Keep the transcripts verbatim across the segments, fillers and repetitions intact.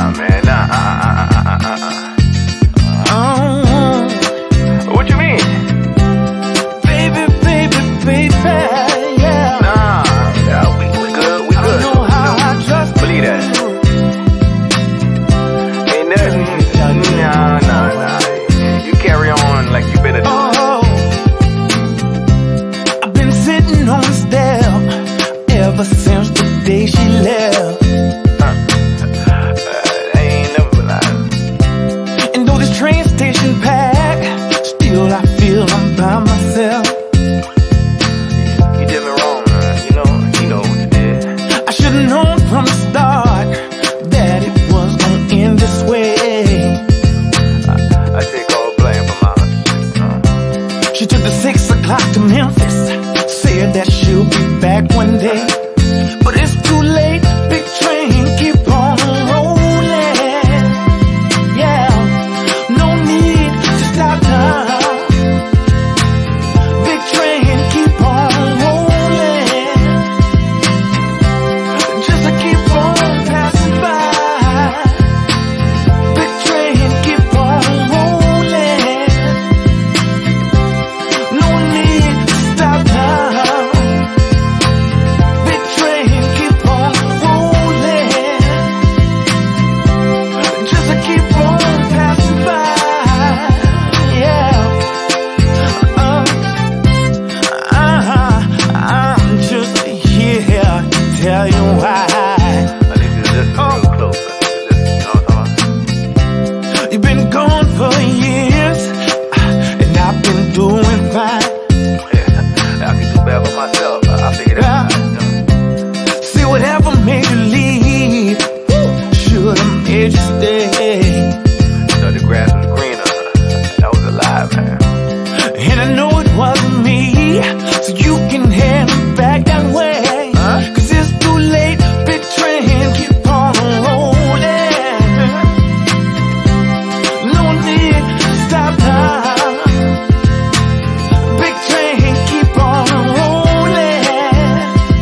nah, man, nah, uh, uh, uh, uh, uh, uh. Oh, What you mean? baby, baby, baby, yeah. Nah, yeah, we, we good, we I good. don't know how I trust Believe that. Ain't nothing, nah, nah, nah. You carry on like you better do. Oh, I've been sitting on the step ever since the day she left. Train station packed, still I feel I'm by myself. You did me wrong, man. You know, you know what you did. I should've known from the start that it was gonna end this way. I, I take all blame for my shit, uh. She took the six o'clock to Memphis, said that she'll be back one day, but it's too late. Big train, keep on rolling. Tell you why. I need you to listen oh. real close. Listen, you know what I'm talking about? You've been gone for years, and I've been doing fine. Yeah, I can do better for myself. I figured it out. Yeah. See, whatever made you leave, should've made you stay. So the grass was greener. That was a lie, man. And I know it wasn't me, so you can hand it back that way. Huh? Cause it's too late, big train, keep on rolling. No need to stop now. Big train, keep on rolling.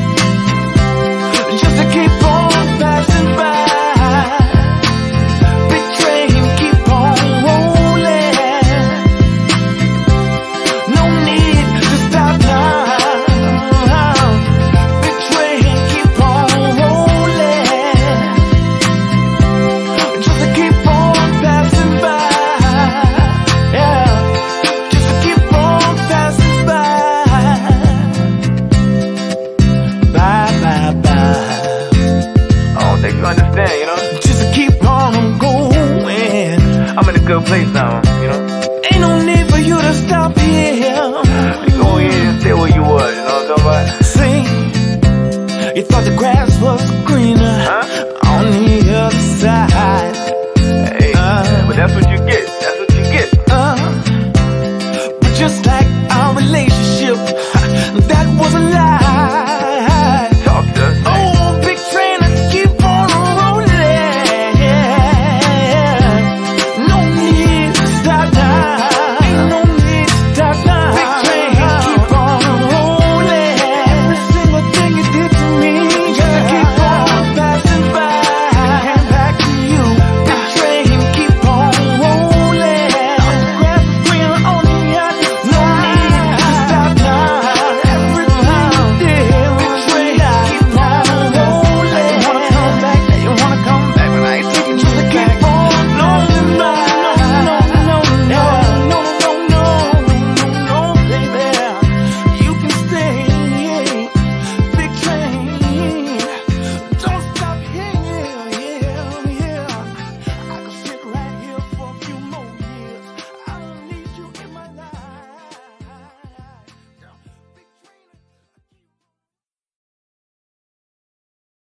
Just to keep on passing by. Big train, keep on rolling. No need to stop now. Understand, you know? Just keep on going. I'm in a good place now, you know? Ain't no need for you to stop here. You go in and stay where you was, you know what I'm talking about? See, you thought the grass was greener. Huh?